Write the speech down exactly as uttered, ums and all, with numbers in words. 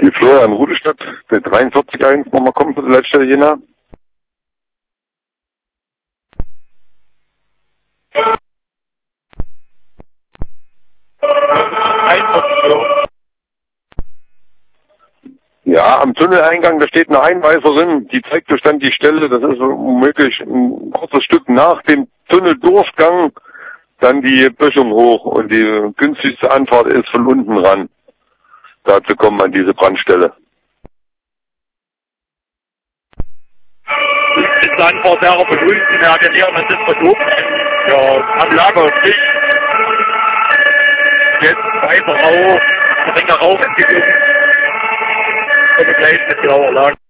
Die Florian Rudestadt, der dreiundvierzig eins, nochmal kommen für die Leitstelle Jena. Ja, am Tunneleingang, da steht eine Einweiserin, die zeigt euch dann die Stelle, das ist womöglich ein kurzes Stück nach dem Tunneldurchgang, dann die Böschung hoch und die günstigste Anfahrt ist von unten ran. Dazu kommen an diese Brandstelle. Die Anfahrt wäre von unten, ja, der Leon, das ist von oben. Ja, am Lager Fisch. Jetzt weiter rauf, geringer Rauchentwicklung. Und gleich mit grauer Lage.